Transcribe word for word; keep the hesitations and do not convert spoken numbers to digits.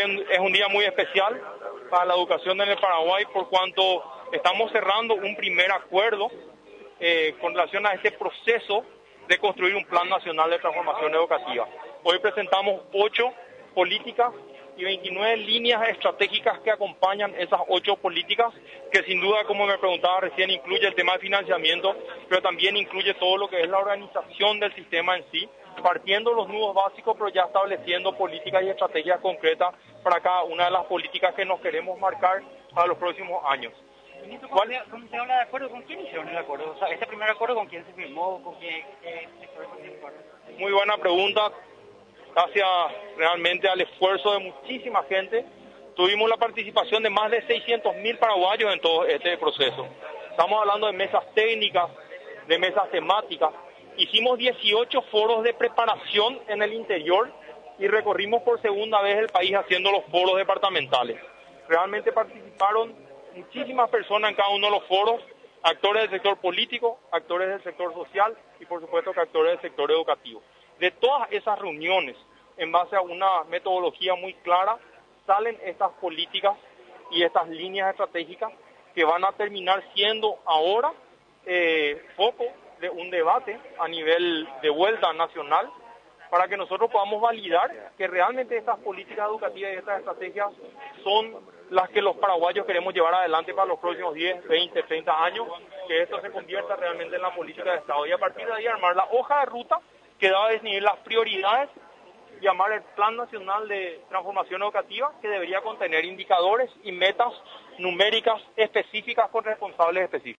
un, es un día muy especial para la educación en el Paraguay, por cuanto estamos cerrando un primer acuerdo eh, con relación a este proceso de construir un plan nacional de transformación educativa. Hoy presentamos ocho políticas y veintinueve líneas estratégicas que acompañan esas ocho políticas, que sin duda, como me preguntaba recién, incluye el tema de financiamiento, pero también incluye todo lo que es la organización del sistema en sí, partiendo los nudos básicos, pero ya estableciendo políticas y estrategias concretas para cada una de las políticas que nos queremos marcar para los próximos años. Ministro, ¿cómo, se, ¿cómo se habla de acuerdo? ¿Con quién hicieron el acuerdo? O sea, este primer acuerdo, ¿con quién se firmó? ¿Con qué, qué sectores participaron? Muy buena pregunta. Gracias realmente al esfuerzo de muchísima gente, tuvimos la participación de más de seiscientos mil paraguayos en todo este proceso. Estamos hablando de mesas técnicas, de mesas temáticas. Hicimos dieciocho foros de preparación en el interior y recorrimos por segunda vez el país haciendo los foros departamentales. Realmente participaron muchísimas personas en cada uno de los foros, actores del sector político, actores del sector social y por supuesto que actores del sector educativo. De todas esas reuniones, en base a una metodología muy clara, salen estas políticas y estas líneas estratégicas que van a terminar siendo ahora eh, foco de un debate a nivel de vuelta nacional para que nosotros podamos validar que realmente estas políticas educativas y estas estrategias son las que los paraguayos queremos llevar adelante para los próximos diez, veinte, treinta años, que esto se convierta realmente en la política de Estado y a partir de ahí armar la hoja de ruta que va a definir las prioridades, llamar el Plan Nacional de Transformación Educativa, que debería contener indicadores y metas numéricas específicas con responsables específicos.